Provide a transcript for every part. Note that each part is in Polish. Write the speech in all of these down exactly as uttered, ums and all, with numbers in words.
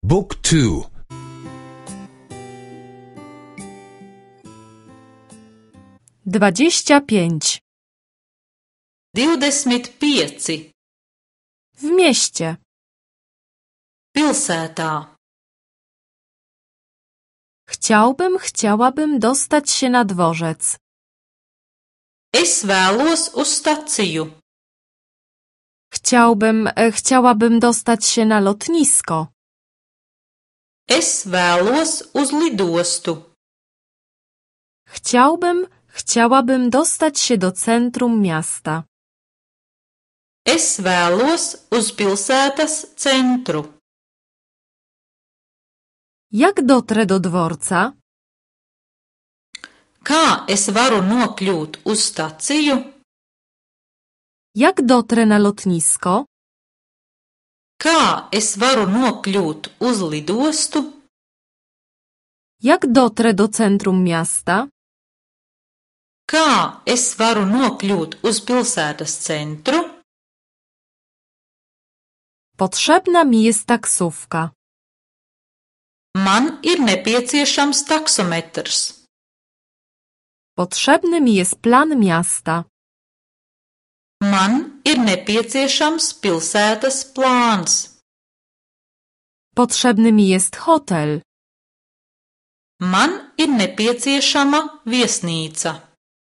Book two. Dwadzieścia pięć. Divdesmit pieci. W mieście. Pilsētā. Chciałbym, chciałabym dostać się na dworzec. Es vēlos uz staciju. Chciałbym, e, chciałabym dostać się na lotnisko. Es vēlos uz lidostu. Chciałbym, chciałabym dostać się do centrum miasta. Es vēlos uz pilsētas centru. Jak dotrę do dworca? Kā es varu nokļūt uz staciju? Jak dotrę na lotnisko? Kā es varu nokļūt uz lidostu? Jak dotrę do centrum miasta? Kā es varu nokļūt uz pilsētas centru? Potrzebna mi jest taksówka. Man ir nepieciešams taksometrs. Potrzebny mi jest plan miasta. Man ir nepieciešams pilsētas plāns. Potrzebny mi jest hotel. Man ir nepieciešama viesnīca.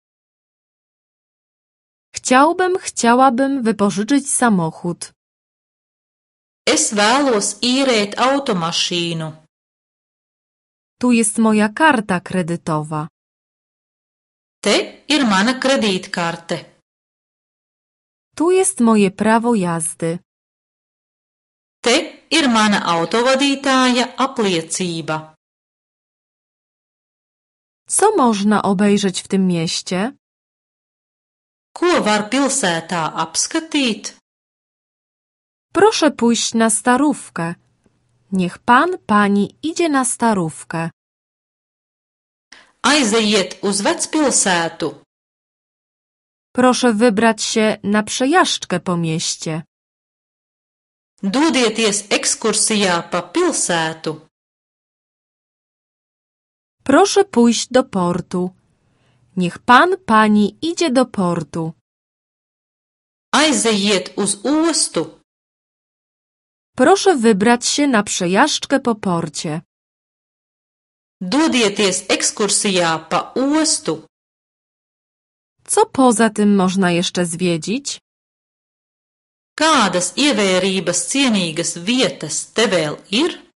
Chciałbym, chciałabym wypożyczyć samochód. Es vēlos īrēt automašīnu. Tu jest moja karta kredytowa. Te ir mana kredītkarte. Tu jest moje prawo jazdy. Te ir mana autovadītāja apliecība. Co można obejrzeć w tym mieście? Ko var pilsētā apskatīt? Proszę pójść na Starówkę. Niech pan, pani idzie na Starówkę. Aizejiet uz vecpilsētu. Proszę wybrać się na przejażdżkę po mieście. Dodieties ekskursijā pa pilsētu. Proszę pójść do portu. Niech pan, pani idzie do portu. Aizejiet uz ostu. Proszę wybrać się na przejażdżkę po porcie. Dodieties ekskursijā pa ostu. Co poza tym można jeszcze zwiedzić? Kādas ievērības cienīgas vietas te vēl ir?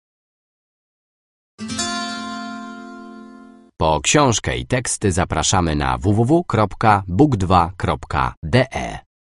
Po książkę i teksty zapraszamy na w w w kropka book dwa kropka d e.